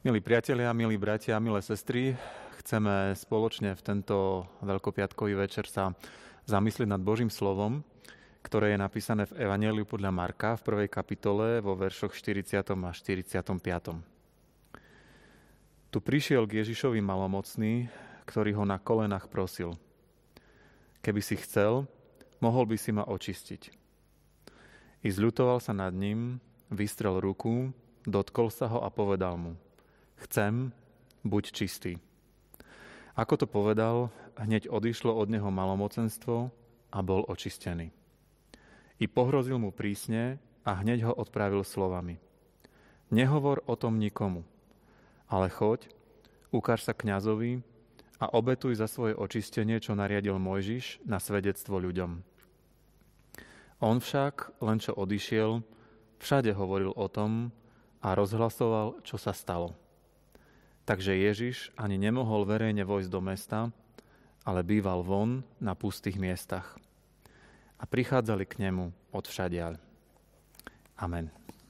Milí priatelia, milí bratia, milé sestry, chceme spoločne v tento veľkopiatkový večer sa zamyslieť nad Božím slovom, ktoré je napísané v Evanjeliu podľa Marka v 1. kapitole vo veršoch 40. a 45. Tu prišiel k Ježišovi malomocný, ktorý ho na kolenách prosil. Keby si chcel, mohol by si ma očistiť. I zľutoval sa nad ním, vystrel ruku, dotkol sa ho a povedal mu: Chcem, buď čistý. Ako to povedal, hneď odišlo od neho malomocenstvo a bol očistený. I pohrozil mu prísne a hneď ho odpravil slovami: Nehovor o tom nikomu, ale choď, ukáž sa kňazovi a obetuj za svoje očistenie, čo nariadil Mojžiš na svedectvo ľuďom. On však, len čo odišiel, všade hovoril o tom a rozhlasoval, čo sa stalo. Takže Ježiš ani nemohol verejne vojsť do mesta, ale býval von na pustých miestach. A prichádzali k nemu odvšadiaľ. Amen.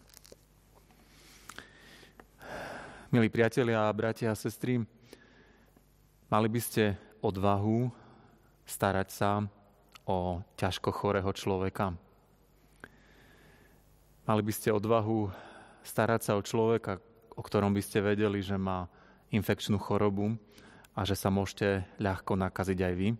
Milí priatelia, bratia a sestry, mali by ste odvahu starať sa o ťažko chorého človeka. Mali by ste odvahu starať sa o človeka, o ktorom by ste vedeli, že má infekčnú chorobu a že sa môžete ľahko nakaziť aj vy.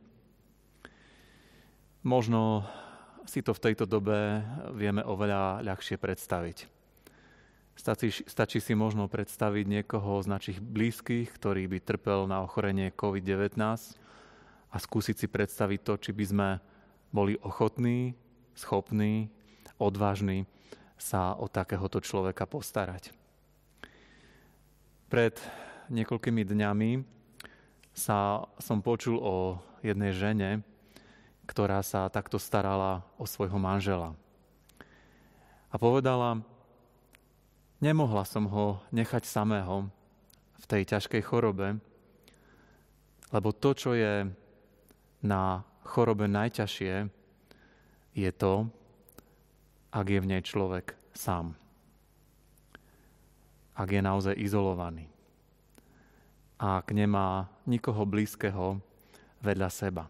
Možno si to v tejto dobe vieme oveľa ľahšie predstaviť. Stačí si možno predstaviť niekoho z našich blízkych, ktorý by trpel na ochorenie COVID-19 a skúsiť si predstaviť to, či by sme boli ochotní, schopní, odvážni sa o takéhoto človeka postarať. Pred niekoľkými dňami som počul o jednej žene, ktorá sa takto starala o svojho manžela. A povedala: nemohla som ho nechať samého v tej ťažkej chorobe, lebo to, čo je na chorobe najťažšie, je to, ak je v nej človek sám. Ak je naozaj izolovaný. Ak nemá nikoho blízkeho vedľa seba.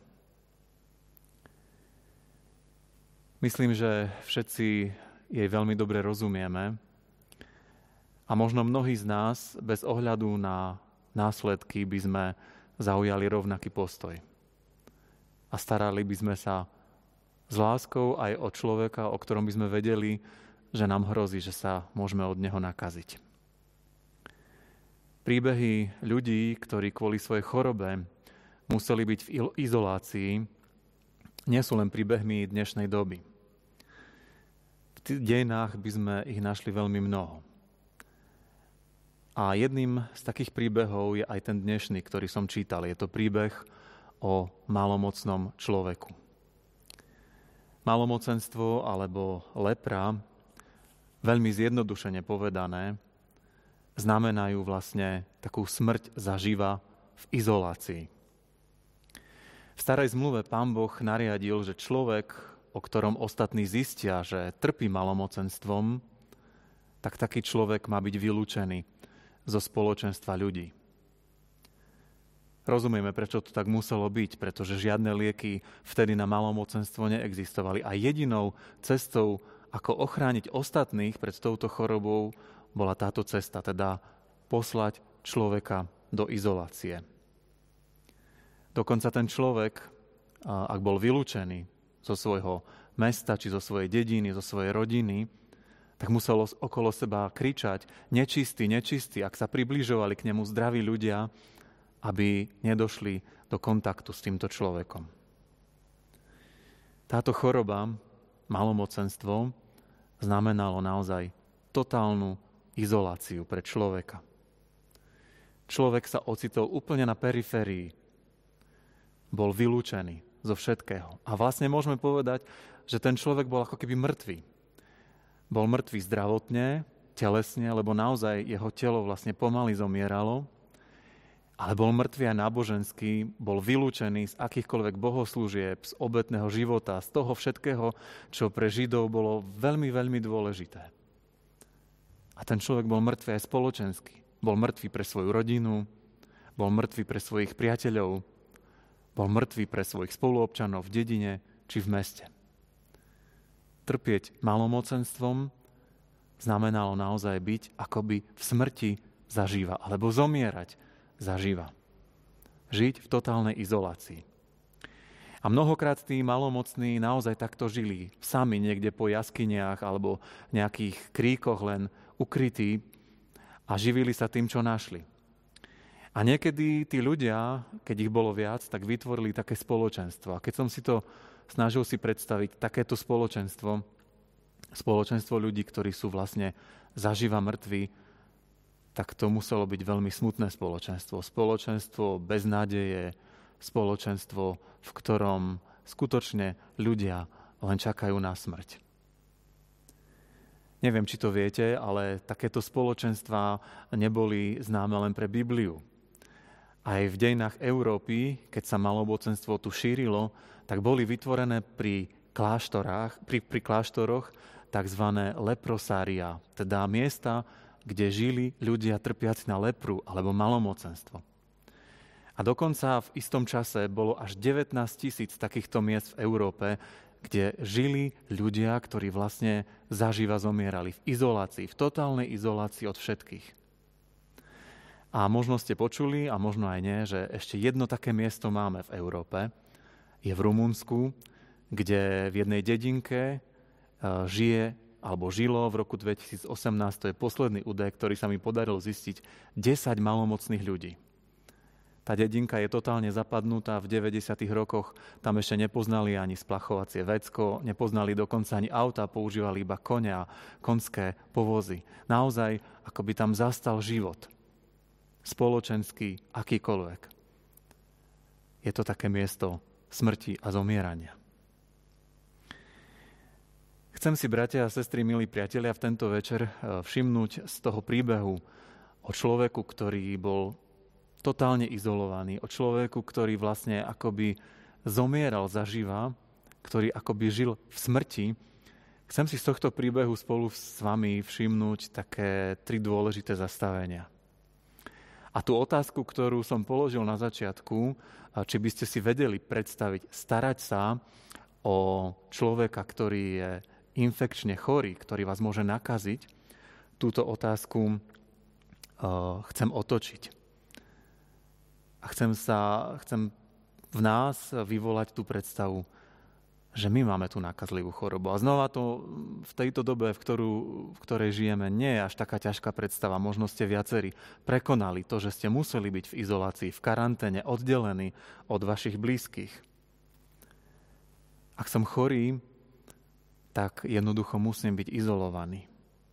Myslím, že všetci jej veľmi dobre rozumieme a možno mnohí z nás bez ohľadu na následky by sme zaujali rovnaký postoj. A starali by sme sa s láskou aj o človeka, o ktorom by sme vedeli, že nám hrozí, že sa môžeme od neho nakaziť. Príbehy ľudí, ktorí kvôli svojej chorobe museli byť v izolácii, nie sú len príbehmi dnešnej doby. V dejinách by sme ich našli veľmi mnoho. A jedným z takých príbehov je aj ten dnešný, ktorý som čítal. Je to príbeh o malomocnom človeku. Malomocenstvo alebo lepra, veľmi zjednodušene povedané, znamenajú vlastne takú smrť zaživa v izolácii. V starej zmluve Pán Boh nariadil, že človek, o ktorom ostatní zistia, že trpí malomocenstvom, tak taký človek má byť vylúčený zo spoločenstva ľudí. Rozumieme, prečo to tak muselo byť, pretože žiadne lieky vtedy na malomocenstvo neexistovali. A jedinou cestou, ako ochrániť ostatných pred touto chorobou, bola táto cesta, teda poslať človeka do izolácie. Dokonca ten človek, ak bol vylúčený zo svojho mesta, či zo svojej dediny, zo svojej rodiny, tak muselo okolo seba kričať: nečistý, nečistý, ak sa približovali k nemu zdraví ľudia, aby nedošli do kontaktu s týmto človekom. Táto choroba, malomocenstvo, znamenalo naozaj totálnu izoláciu pre človeka. Človek sa ocitol úplne na periférii. Bol vylúčený zo všetkého. A vlastne môžeme povedať, že ten človek bol ako keby mŕtvý. Bol mŕtvý zdravotne, telesne, lebo naozaj jeho telo vlastne pomaly zomieralo, ale bol mŕtvý aj náboženský, bol vylúčený z akýchkoľvek bohoslúžieb, z obetného života, z toho všetkého, čo pre Židov bolo veľmi, veľmi dôležité. A ten človek bol mŕtvý aj spoločensky. Bol mŕtvý pre svoju rodinu, bol mŕtvý pre svojich priateľov, bol mŕtvý pre svojich spoluobčanov v dedine či v meste. Trpieť malomocenstvom znamenalo naozaj byť akoby v smrti zaživa, alebo zomierať zaživa. Žiť v totálnej izolácii. A mnohokrát tí malomocní naozaj takto žili, sami niekde po jaskyniach alebo nejakých kríkoch len ukrytí a živili sa tým, čo našli. A niekedy tí ľudia, keď ich bolo viac, tak vytvorili také spoločenstvo. A keď som si to snažil si predstaviť, takéto spoločenstvo ľudí, ktorí sú vlastne zaživa mŕtvi, tak to muselo byť veľmi smutné spoločenstvo. Spoločenstvo bez nádeje, spoločenstvo, v ktorom skutočne ľudia len čakajú na smrť. Neviem, či to viete, ale takéto spoločenstvá neboli známe len pre Bibliu. Aj v dejinách Európy, keď sa malomocenstvo tu šírilo, tak boli vytvorené pri kláštoroch tzv. Leprosária, teda miesta, kde žili ľudia trpiaci na lepru alebo malomocenstvo. A dokonca v istom čase bolo až 19 000 takýchto miest v Európe, kde žili ľudia, ktorí vlastne zaživa zomierali v izolácii, v totálnej izolácii od všetkých. A možno ste počuli, a možno aj nie, že ešte jedno také miesto máme v Európe. Je v Rumunsku, kde v jednej dedinke žije, alebo žilo v roku 2018, to je posledný údaj, ktorý sa mi podarilo zistiť, 10 malomocných ľudí. Tá dedinka je totálne zapadnutá, v 90. rokoch tam ešte nepoznali ani splachovacie vecko, nepoznali dokonca ani auta, používali iba konia, konské povozy. Naozaj, ako by tam zastal život. Spoločenský, akýkoľvek. Je to také miesto smrti a zomierania. Chcem si, bratia a sestry, milí priatelia, v tento večer všimnúť z toho príbehu o človeku, ktorý bol totálne izolovaný, o človeku, ktorý vlastne akoby zomieral zaživa, ktorý akoby žil v smrti. Chcem si z tohto príbehu spolu s vami všimnúť také 3 dôležité zastavenia. A tú otázku, ktorú som položil na začiatku, či by ste si vedeli predstaviť, starať sa o človeka, ktorý je infekčne chorý, ktorý vás môže nakaziť, túto otázku chcem otočiť. A chcem v nás vyvolať tú predstavu, že my máme tú nákazlivú chorobu. A znova to v tejto dobe, v ktorej žijeme, nie je až taká ťažká predstava. Možno ste viacerí prekonali to, že ste museli byť v izolácii, v karanténe, oddelení od vašich blízkych. Ak som chorý, tak jednoducho musím byť izolovaný.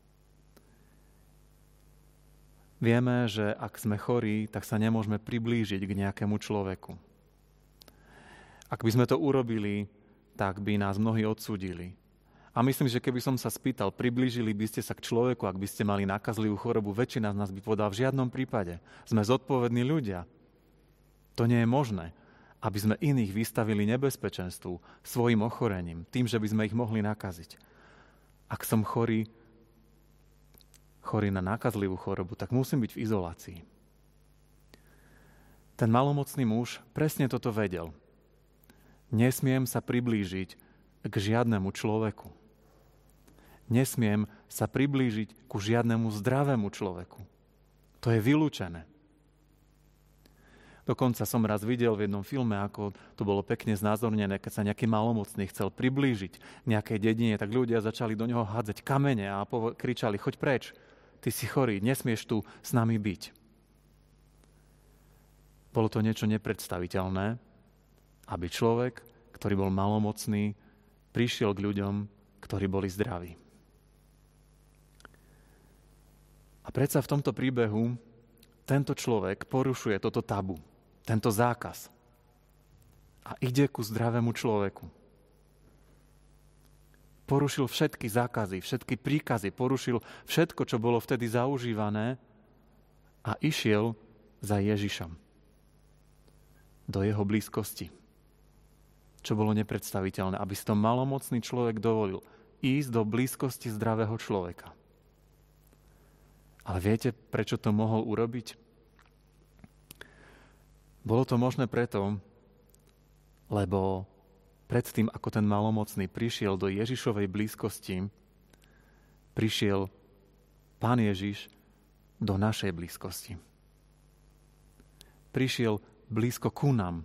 Vieme, že ak sme chorí, tak sa nemôžeme priblížiť k nejakému človeku. Ak by sme to urobili, tak by nás mnohí odsúdili. A myslím, že keby som sa spýtal, priblížili by ste sa k človeku, ak by ste mali nákazlivú chorobu, väčšina z nás by povedala, v žiadnom prípade. Sme zodpovední ľudia. To nie je možné, aby sme iných vystavili nebezpečenstvu svojim ochorením, tým, že by sme ich mohli nakaziť. Ak som chorý na nákazlivú chorobu, tak musím byť v izolácii. Ten malomocný muž presne toto vedel. Nesmiem sa priblížiť k žiadnemu človeku. Nesmiem sa priblížiť ku žiadnemu zdravému človeku. To je vylúčené. Dokonca som raz videl v jednom filme, ako to bolo pekne znázornené, keď sa nejaký malomocný chcel priblížiť nejakej dedine, tak ľudia začali do neho hádzať kamene a kričali, choď preč. Ty si chorý, nesmieš tu s nami byť. Bolo to niečo nepredstaviteľné, aby človek, ktorý bol malomocný, prišiel k ľuďom, ktorí boli zdraví. A predsa v tomto príbehu tento človek porušuje toto tabu, tento zákaz a ide ku zdravému človeku. Porušil všetky zákazy, všetky príkazy, porušil všetko, čo bolo vtedy zaužívané a išiel za Ježišom do jeho blízkosti. Čo bolo nepredstaviteľné, aby si to malomocný človek dovolil ísť do blízkosti zdravého človeka. Ale viete, prečo to mohol urobiť? Bolo to možné preto, lebo predtým, ako ten malomocný prišiel do Ježišovej blízkosti, prišiel Pán Ježiš do našej blízkosti. Prišiel blízko ku nám.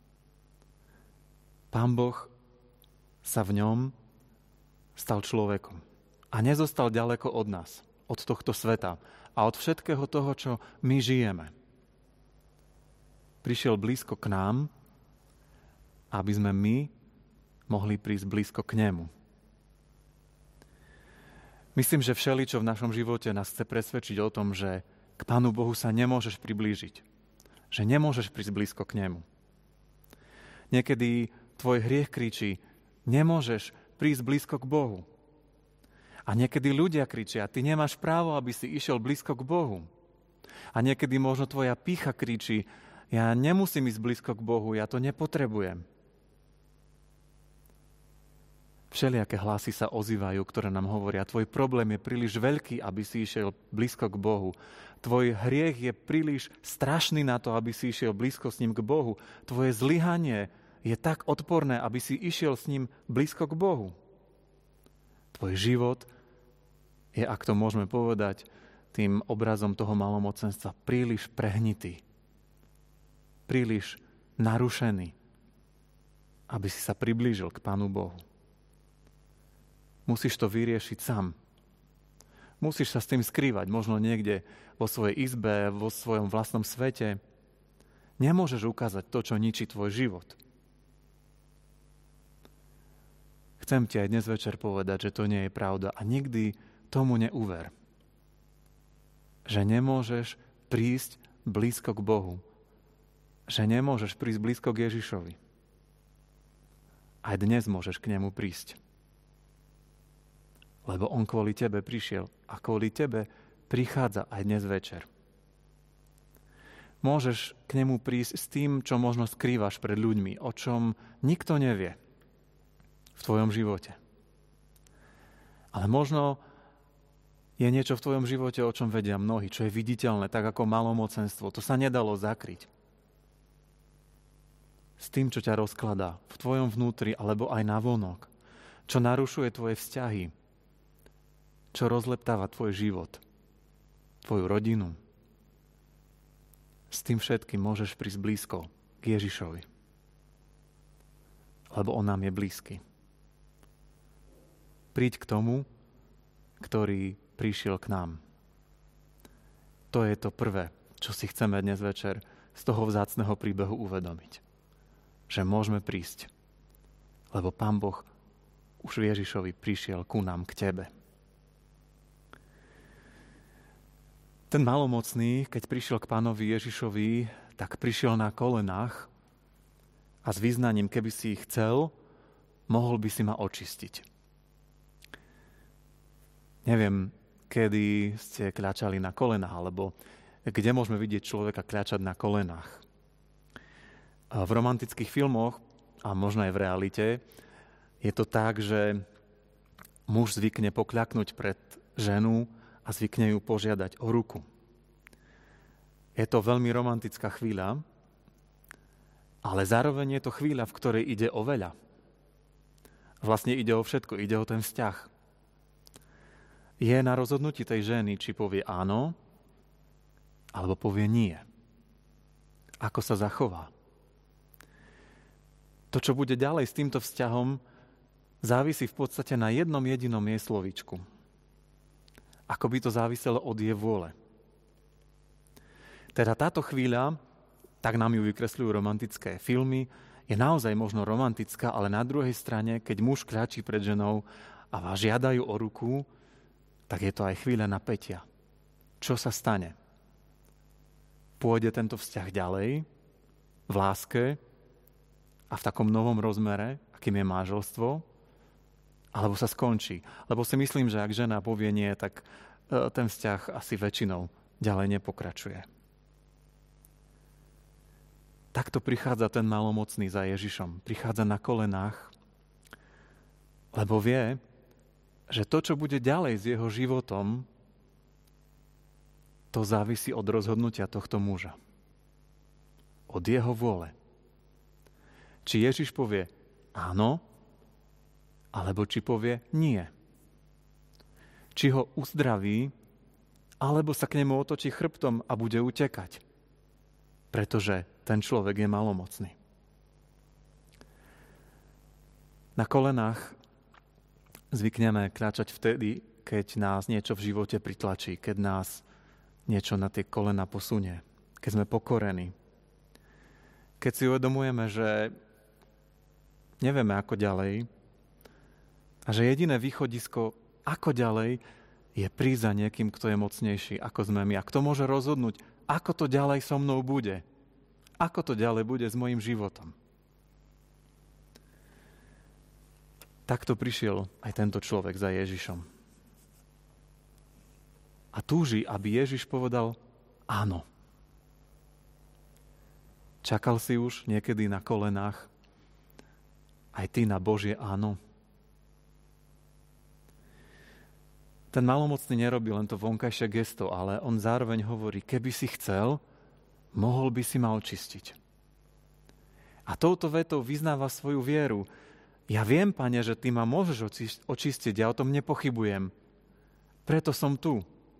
Pán Boh sa v ňom stal človekom a nezostal ďaleko od nás, od tohto sveta a od všetkého toho, čo my žijeme. Prišiel blízko k nám, aby sme my mohli prísť blízko k nemu. Myslím, že všeličo v našom živote nás chce presvedčiť o tom, že k Pánu Bohu sa nemôžeš priblížiť. Že nemôžeš prísť blízko k nemu. Niekedy tvoj hriech kričí, nemôžeš prísť blízko k Bohu. A niekedy ľudia kričia, ty nemáš právo, aby si išiel blízko k Bohu. A niekedy možno tvoja pýcha kričí, ja nemusím ísť blízko k Bohu, ja to nepotrebujem. Všelijaké hlasy sa ozývajú, ktoré nám hovoria, tvoj problém je príliš veľký, aby si išiel blízko k Bohu. Tvoj hriech je príliš strašný na to, aby si išiel blízko s ním k Bohu. Tvoje zlyhanie je tak odporné, aby si išiel s ním blízko k Bohu. Tvoj život je, ak to môžeme povedať, tým obrazom toho malomocenstva príliš prehnitý, príliš narušený, aby si sa priblížil k Pánu Bohu. Musíš to vyriešiť sám. Musíš sa s tým skrývať, možno niekde vo svojej izbe, vo svojom vlastnom svete. Nemôžeš ukázať to, čo ničí tvoj život. Chcem ti aj dnes večer povedať, že to nie je pravda a nikdy tomu neuver. Že nemôžeš prísť blízko k Bohu. Že nemôžeš prísť blízko k Ježišovi. Aj dnes môžeš k nemu prísť. Lebo on kvôli tebe prišiel a kvôli tebe prichádza aj dnes večer. Môžeš k nemu prísť s tým, čo možno skrývaš pred ľuďmi, o čom nikto nevie v tvojom živote. Ale možno je niečo v tvojom živote, o čom vedia mnohí, čo je viditeľné, tak ako malomocenstvo. To sa nedalo zakryť. S tým, čo ťa rozkladá v tvojom vnútri, alebo aj navonok. Čo narušuje tvoje vzťahy. Čo rozleptáva tvoj život. Tvoju rodinu. S tým všetkým môžeš prísť blízko k Ježišovi. Lebo on nám je blízky. Príď k tomu, ktorý prišiel k nám. To je to prvé, čo si chceme dnes večer z toho vzácneho príbehu uvedomiť. Že môžeme prísť, lebo Pán Boh už v Ježišovi prišiel ku nám, k tebe. Ten malomocný, keď prišiel k Pánovi Ježišovi, tak prišiel na kolenách a s vyznaním, keby si chcel, mohol by si ma očistiť. Neviem, kedy ste kľačali na kolenách, alebo kde môžeme vidieť človeka kľačať na kolenách. V romantických filmoch, a možno aj v realite, je to tak, že muž zvykne pokľaknúť pred ženu a zvykne ju požiadať o ruku. Je to veľmi romantická chvíľa, ale zároveň je to chvíľa, v ktorej ide o veľa. Vlastne ide o všetko, ide o ten vzťah. Je na rozhodnutí tej ženy, či povie áno, alebo povie nie. Ako sa zachová. To, čo bude ďalej s týmto vzťahom, závisí v podstate na jednom jedinom jej slovíčku. Ako by to záviselo od jej vôle. Teda táto chvíľa, tak nám ju vykresľujú romantické filmy, je naozaj možno romantická, ale na druhej strane, keď muž kľačí pred ženou a vás žiadajú o ruku, tak je to aj chvíľa napätia. Čo sa stane? Pôjde tento vzťah ďalej, v láske a v takom novom rozmere, akým je manželstvo, alebo sa skončí. Lebo si myslím, že ak žena povie nie, tak ten vzťah asi väčšinou ďalej nepokračuje. Takto prichádza ten malomocný za Ježišom. Prichádza na kolenách, lebo vie, že to, čo bude ďalej s jeho životom, to závisí od rozhodnutia tohto muža. Od jeho vôle. Či Ježiš povie áno, alebo či povie nie. Či ho uzdraví, alebo sa k nemu otočí chrbtom a bude utekať. Pretože ten človek je malomocný. Na kolenách zvykneme kľačať vtedy, keď nás niečo v živote pritlačí, keď nás niečo na tie kolena posunie, keď sme pokorení. Keď si uvedomujeme, že nevieme ako ďalej a že jediné východisko ako ďalej je prísť za niekým, kto je mocnejší ako sme my. A kto môže rozhodnúť, ako to ďalej so mnou bude. Ako to ďalej bude s mojím životom. Takto prišiel aj tento človek za Ježišom. A túži, aby Ježiš povedal áno. Čakal si už niekedy na kolenách aj ty na Božie áno? Ten malomocný nerobí len to vonkajšie gesto, ale on zároveň hovorí, keby si chcel, mohol by si ma očistiť. A touto vetou vyznáva svoju vieru. Ja viem, Pane, že ty ma môžeš očistiť, ja o tom nepochybujem. Preto som tu.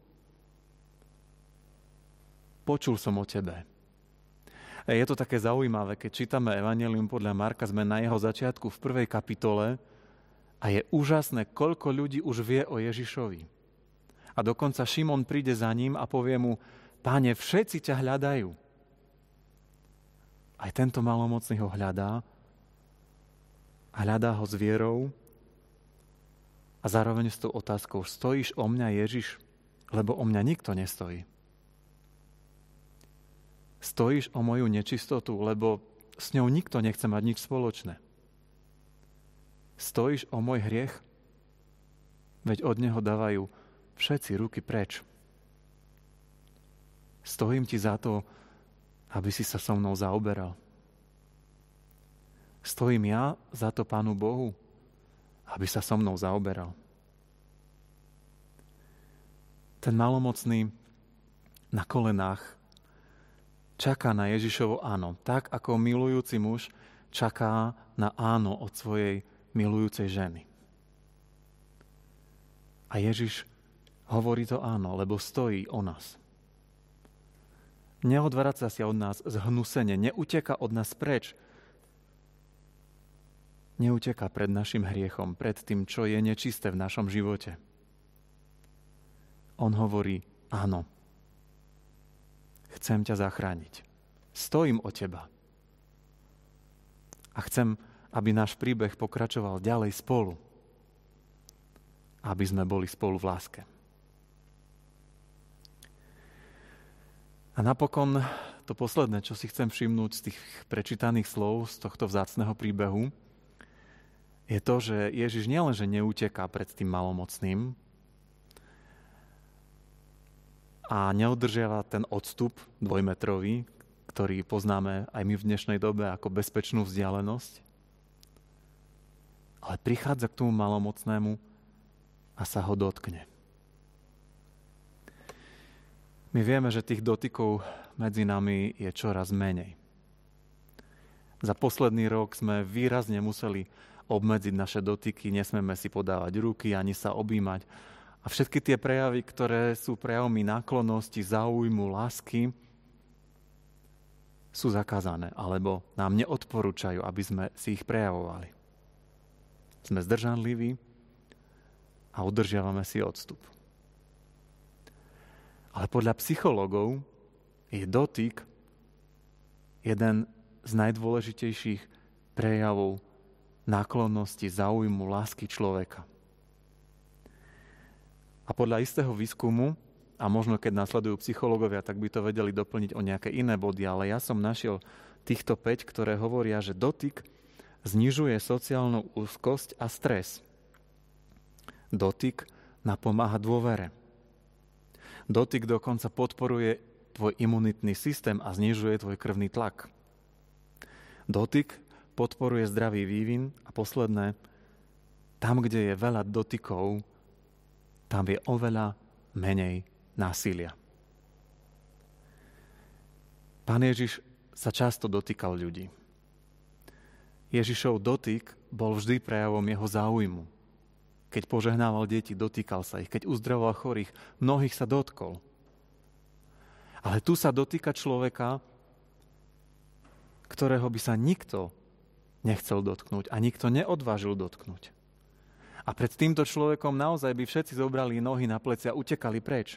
Počul som o tebe. Je to také zaujímavé, keď čítame Evanjelium podľa Marka, sme na jeho začiatku v 1. kapitole a je úžasné, koľko ľudí už vie o Ježišovi. A dokonca Šimon príde za ním a povie mu, Páne, všetci ťa hľadajú. Aj tento malomocný ho hľadá a hľadá ho s vierou a zároveň s tou otázkou, stojíš o mňa, Ježiš? Lebo o mňa nikto nestojí. Stojíš o moju nečistotu, lebo s ňou nikto nechce mať nič spoločné. Stojíš o môj hriech? Veď od neho dávajú všetci ruky preč. Stojím ti za to, aby si sa so mnou zaoberal. Stojím ja za to Pánu Bohu, aby sa so mnou zaoberal. Ten malomocný na kolenách čaká na Ježišovo áno, tak ako milujúci muž čaká na áno od svojej milujúcej ženy. A Ježiš hovorí to áno, lebo stojí o nás. Neodvraca sa od nás zhnusene, neuteka od nás preč. Neuteka pred našim hriechom, pred tým, čo je nečisté v našom živote. On hovorí áno. Chcem ťa zachrániť. Stojím o teba. A chcem, aby náš príbeh pokračoval ďalej spolu. Aby sme boli spolu v láske. A napokon to posledné, čo si chcem všimnúť z tých prečítaných slov, z tohto vzácneho príbehu, je to, že Ježiš nielenže neuteká pred tým malomocným a neudržiava ten odstup dvojmetrový, ktorý poznáme aj my v dnešnej dobe ako bezpečnú vzdialenosť, ale prichádza k tomu malomocnému a sa ho dotkne. My vieme, že tých dotykov medzi nami je čoraz menej. Za posledný rok sme výrazne museli obmedziť naše dotyky, nesmieme si podávať ruky, ani sa objímať. A všetky tie prejavy, ktoré sú prejavmi náklonnosti, záujmu, lásky, sú zakázané, alebo nám neodporúčajú, aby sme si ich prejavovali. Sme zdržanliví a udržiavame si odstup. Ale podľa psychológov je dotyk jeden z najdôležitejších prejavov náklonnosti, záujmu, lásky človeka. A podľa istého výskumu, a možno keď nasledujú psychológovia, tak by to vedeli doplniť o nejaké iné body, ale ja som našiel týchto 5, ktoré hovoria, že dotyk znižuje sociálnu úzkosť a stres. Dotyk napomáha dôvere. Dotyk dokonca podporuje tvoj imunitný systém a znižuje tvoj krvný tlak. Dotyk podporuje zdravý vývin a posledné, tam, kde je veľa dotykov, tam je oveľa menej násilia. Pán Ježiš sa často dotýkal ľudí. Ježišov dotyk bol vždy prejavom jeho záujmu. Keď požehnával deti, dotýkal sa ich. Keď uzdravoval chorých, mnohých sa dotkol. Ale tu sa dotýka človeka, ktorého by sa nikto nechcel dotknúť a nikto neodvážil dotknúť. A pred týmto človekom naozaj by všetci zobrali nohy na plecia a utekali preč.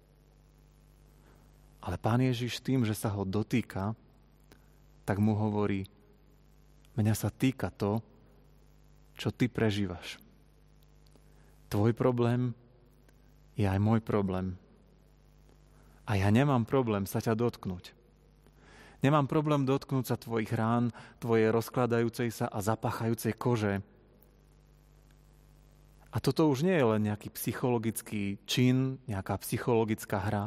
Ale Pán Ježiš tým, že sa ho dotýka, tak mu hovorí, mňa sa týka to, čo ty prežívaš. Tvoj problém je aj môj problém. A ja nemám problém sa ťa dotknúť. Nemám problém dotknúť sa tvojich rán, tvojej rozkladajúcej sa a zapáchajúcej kože. A toto už nie je len nejaký psychologický čin, nejaká psychologická hra,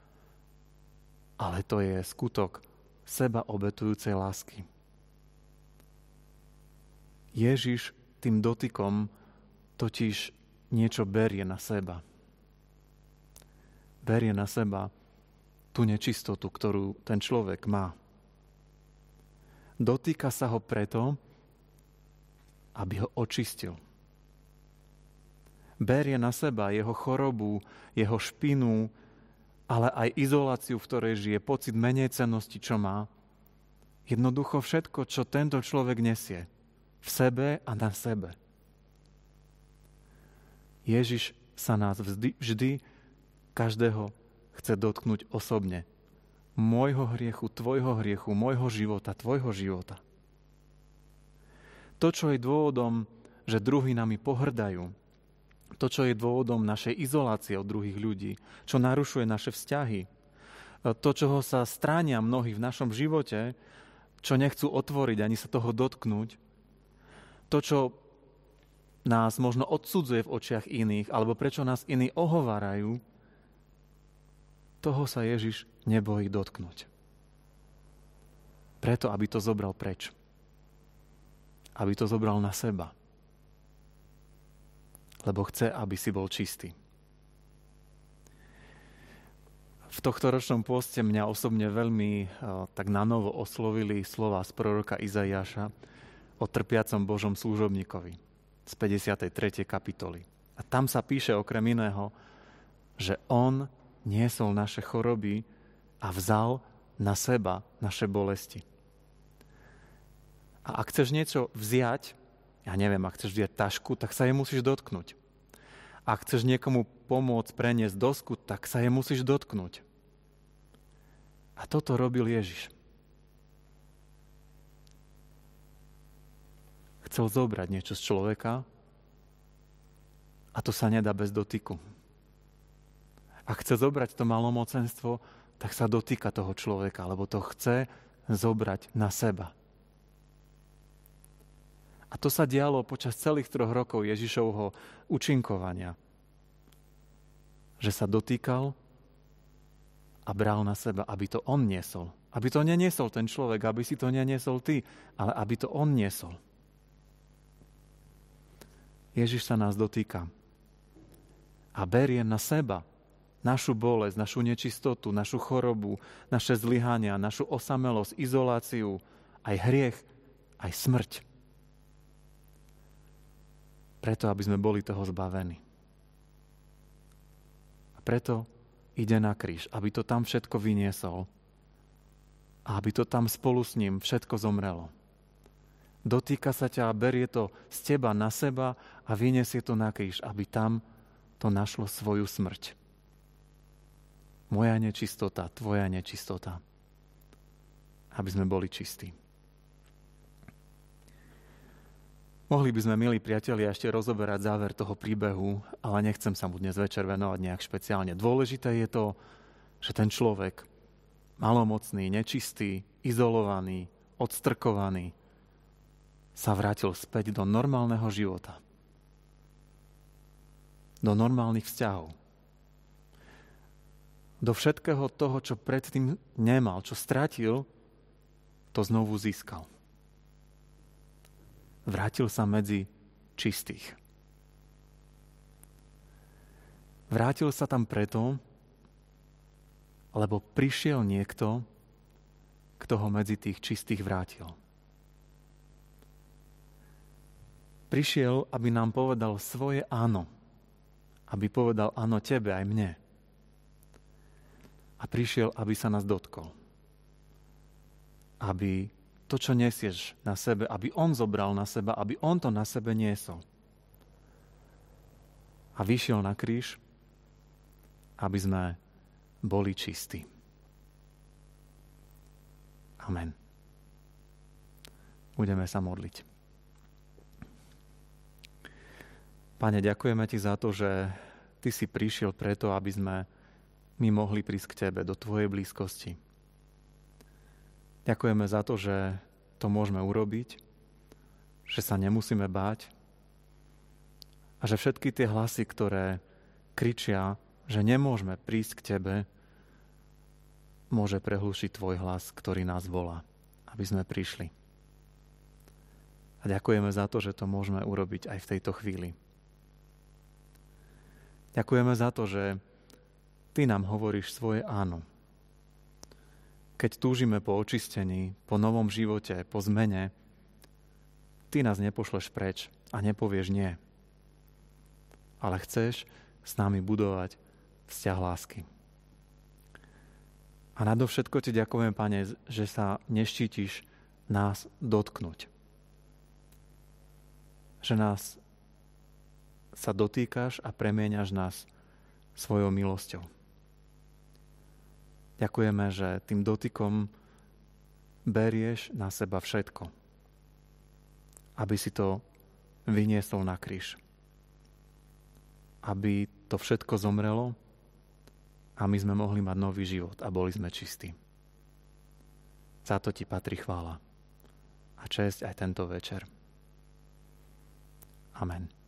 ale to je skutok seba obetujúcej lásky. Ježiš tým dotykom totiž niečo berie na seba. Berie na seba tú nečistotu, ktorú ten človek má. Dotýka sa ho preto, aby ho očistil. Berie na seba jeho chorobu, jeho špinu, ale aj izoláciu, v ktorej žije, pocit menejcennosti, čo má. Jednoducho všetko, čo tento človek nesie v sebe a na sebe. Ježiš sa nás vždy každého chce dotknúť osobne. Môjho hriechu, tvojho hriechu, môjho života, tvojho života. To, čo je dôvodom, že druhí nami pohrdajú, to, čo je dôvodom našej izolácie od druhých ľudí, čo narušuje naše vzťahy, to, čoho sa stránia mnohí v našom živote, čo nechcú otvoriť ani sa toho dotknúť, to, čo nás možno odsudzuje v očiach iných, alebo prečo nás iní ohovárajú, toho sa Ježiš nebojí dotknúť. Preto, aby to zobral preč. Aby to zobral na seba. Lebo chce, aby si bol čistý. V tohto ročnom pôste mňa osobne veľmi tak nanovo oslovili slová z proroka Izaiáša o trpiacom Božom služobníkovi z 53. kapitoly. A tam sa píše okrem iného, že on niesol naše choroby a vzal na seba naše bolesti. A ak chceš niečo vziať, ja neviem, ak chceš vziať tašku, tak sa jej musíš dotknúť. Ak chceš niekomu pomôcť preniesť dosku, tak sa jej musíš dotknúť. A toto robil Ježiš. Chcel zobrať niečo z človeka a to sa nedá bez dotyku. Ak chce zobrať to malomocenstvo, tak sa dotýka toho človeka, lebo to chce zobrať na seba. A to sa dialo počas celých 3 rokov Ježišovho učinkovania. Že sa dotýkal a bral na seba, aby to on niesol. Aby to neniesol ten človek, aby si to neniesol ty, ale aby to on niesol. Ježiš sa nás dotýka a berie na seba našu bolesť, našu nečistotu, našu chorobu, naše zlyhania, našu osamelosť, izoláciu, aj hriech, aj smrť. Preto, aby sme boli toho zbavení. A preto ide na kríž, aby to tam všetko vyniesol a aby to tam spolu s ním všetko zomrelo. Dotýka sa ťa a berie to z teba na seba a vyniesie to na kríž, aby tam to našlo svoju smrť. Moja nečistota, tvoja nečistota. Aby sme boli čistí. Mohli by sme, milí priatelia, ešte rozoberať záver toho príbehu, ale nechcem sa mu dnes večer venovať nejak špeciálne. Dôležité je to, že ten človek, malomocný, nečistý, izolovaný, odstrkovaný, sa vrátil späť do normálneho života. Do normálnych vzťahov. Do všetkého toho, čo predtým nemal, čo stratil, to znovu získal. Vrátil sa medzi čistých. Vrátil sa tam preto, lebo prišiel niekto, kto ho medzi tých čistých vrátil. Prišiel, aby nám povedal svoje áno. Aby povedal áno tebe aj mne. A prišiel, aby sa nás dotkol. Aby to, čo nesieš na sebe, aby on zobral na seba, aby on to na sebe niesol. A vyšiel na kríž, aby sme boli čistí. Amen. Budeme sa modliť. Pane, ďakujeme Ti za to, že Ty si prišiel preto, aby sme my mohli prísť k Tebe, do Tvojej blízkosti. Ďakujeme za to, že to môžeme urobiť, že sa nemusíme báť a že všetky tie hlasy, ktoré kričia, že nemôžeme prísť k Tebe, môže prehlušiť Tvoj hlas, ktorý nás volá, aby sme prišli. A ďakujeme za to, že to môžeme urobiť aj v tejto chvíli. Ďakujeme za to, že Ty nám hovoríš svoje áno. Keď túžime po očistení, po novom živote, po zmene, Ty nás nepošleš preč a nepovieš nie. Ale chceš s nami budovať vzťah lásky. A nadovšetko Ti ďakujem, Pane, že sa neštítiš nás dotknúť. Že nás sa dotýkaš a premieňaš nás svojou milosťou. Ďakujeme, že tým dotykom berieš na seba všetko, aby si to vyniesol na kríž. Aby to všetko zomrelo a my sme mohli mať nový život a boli sme čistí. Za to Ti patrí chvála a česť aj tento večer. Amen.